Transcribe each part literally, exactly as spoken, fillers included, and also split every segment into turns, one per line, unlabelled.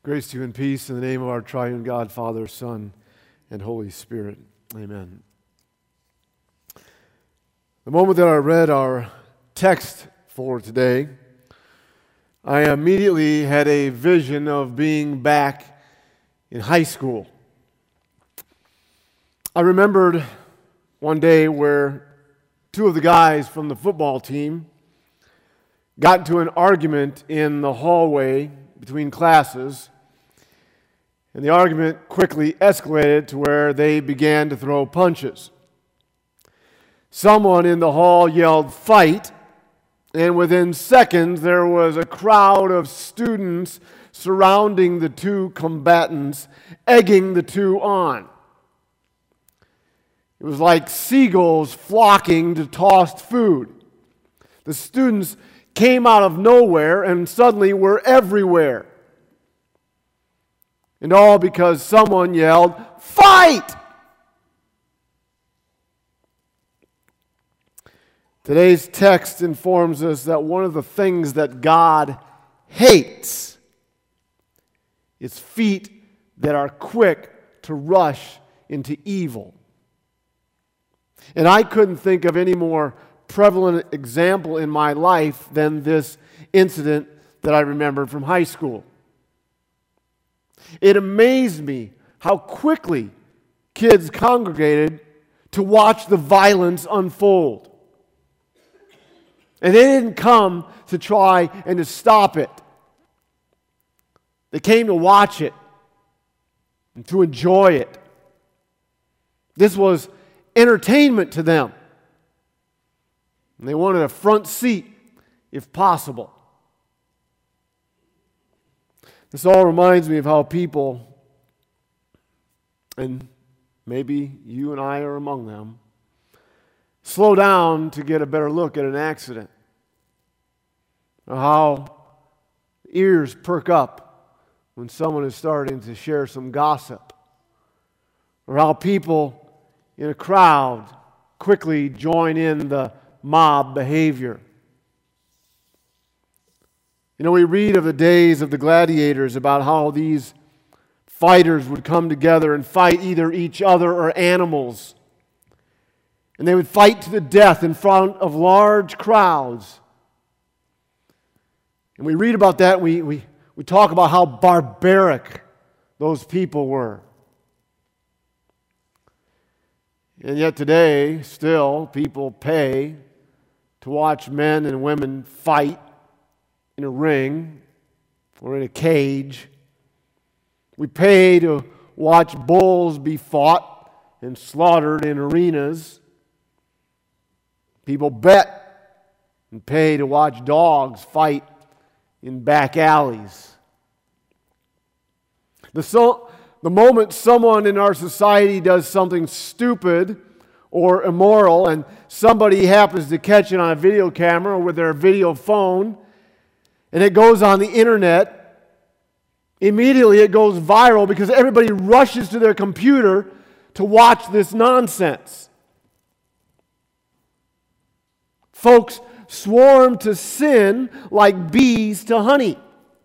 Grace to you and peace in the name of our triune God, Father, Son, and Holy Spirit. Amen. The moment that I read our text for today, I immediately had a vision of being back in high school. I remembered one day where two of the guys from the football team got into an argument in the hallway between classes, and the argument quickly escalated to where they began to throw punches. Someone in the hall yelled, "Fight!" and within seconds there was a crowd of students surrounding the two combatants, egging the two on. It was like seagulls flocking to tossed food. The students came out of nowhere and suddenly were everywhere. And all because someone yelled, "Fight!" Today's text informs us that one of the things that God hates is feet that are quick to rush into evil. And I couldn't think of any more prevalent example in my life than this incident that I remembered from high school. It amazed me how quickly kids congregated to watch the violence unfold. And they didn't come to try and to stop it. They came to watch it and to enjoy it. This was entertainment to them. And they wanted a front seat if possible. This all reminds me of how people, and maybe you and I are among them, slow down to get a better look at an accident. Or how ears perk up when someone is starting to share some gossip. Or how people in a crowd quickly join in the mob behavior. You know, we read of the days of the gladiators about how these fighters would come together and fight either each other or animals. And they would fight to the death in front of large crowds. And we read about that, and we, we, we talk about how barbaric those people were. And yet today, still, people pay to watch men and women fight in a ring or in a cage. We pay to watch bulls be fought and slaughtered in arenas. People bet and pay to watch dogs fight in back alleys. The, so, the moment someone in our society does something stupid or immoral and somebody happens to catch it on a video camera or with their video phone and it goes on the internet, immediately it goes viral because everybody rushes to their computer to watch this nonsense. Folks swarm to sin like bees to honey.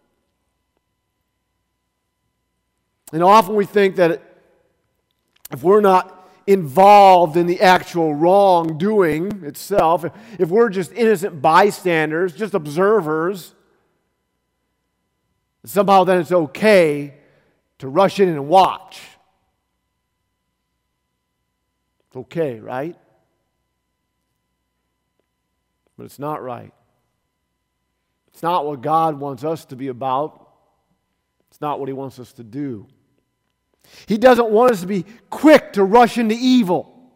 And often we think that if we're not involved in the actual wrongdoing itself, if we're just innocent bystanders, just observers, somehow then it's okay to rush in and watch. It's okay, right? But it's not right. It's not what God wants us to be about. It's not what He wants us to do. He doesn't want us to be quick to rush into evil.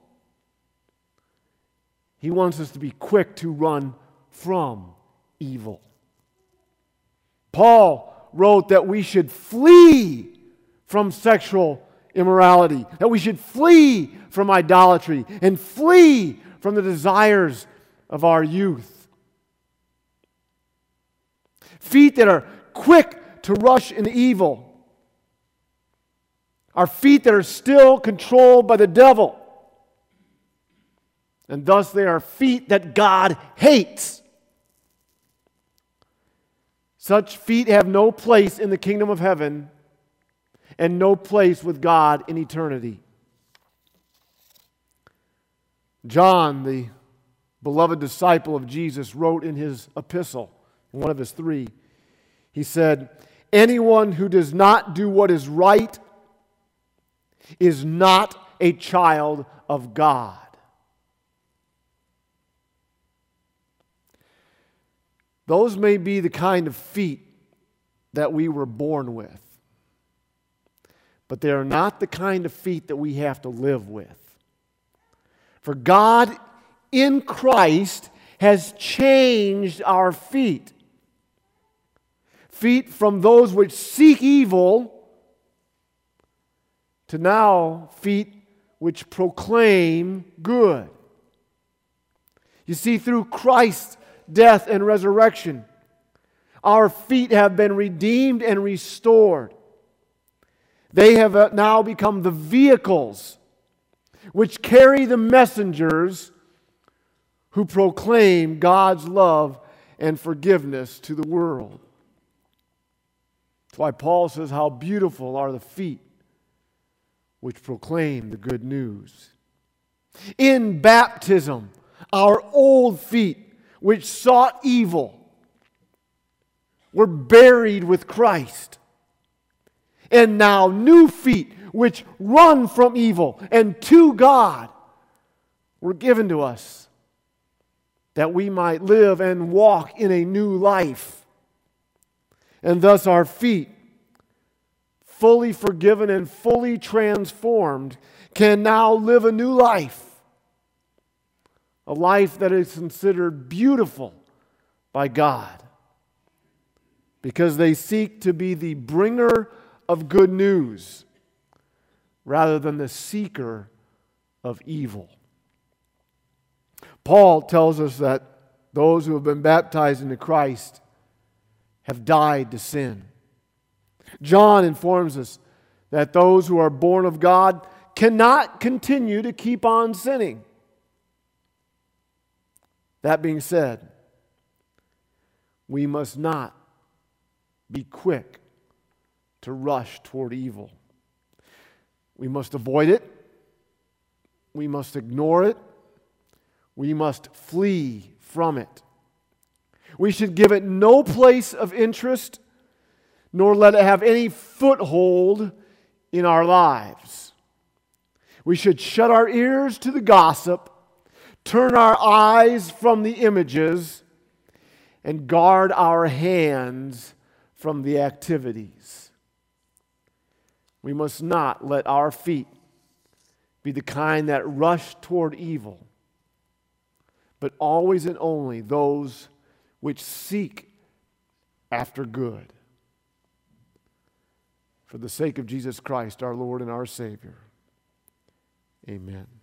He wants us to be quick to run from evil. Paul wrote that we should flee from sexual immorality, that we should flee from idolatry, and flee from the desires of our youth. Feet that are quick to rush into evil are feet that are still controlled by the devil. And thus they are feet that God hates. Such feet have no place in the kingdom of heaven and no place with God in eternity. John, the beloved disciple of Jesus, wrote in his epistle, in one of his three, he said, "Anyone who does not do what is right is not a child of God." Those may be the kind of feet that we were born with, but they are not the kind of feet that we have to live with. For God in Christ has changed our feet. Feet from those which seek evil to now feet which proclaim good. You see, through Christ's death and resurrection, our feet have been redeemed and restored. They have now become the vehicles which carry the messengers who proclaim God's love and forgiveness to the world. That's why Paul says, "How beautiful are the feet which proclaim the good news." In baptism, our old feet, which sought evil, were buried with Christ. And now new feet, which run from evil and to God, were given to us, that we might live and walk in a new life. And thus our feet, fully forgiven and fully transformed, can now live a new life. A life that is considered beautiful by God, because they seek to be the bringer of good news rather than the seeker of evil. Paul tells us that those who have been baptized into Christ have died to sin. John informs us that those who are born of God cannot continue to keep on sinning. That being said, we must not be quick to rush toward evil. We must avoid it. We must ignore it. We must flee from it. We should give it no place of interest, nor let it have any foothold in our lives. We should shut our ears to the gossip, turn our eyes from the images, and guard our hands from the activities. We must not let our feet be the kind that rush toward evil, but always and only those which seek after good. For the sake of Jesus Christ, our Lord and our Savior. Amen.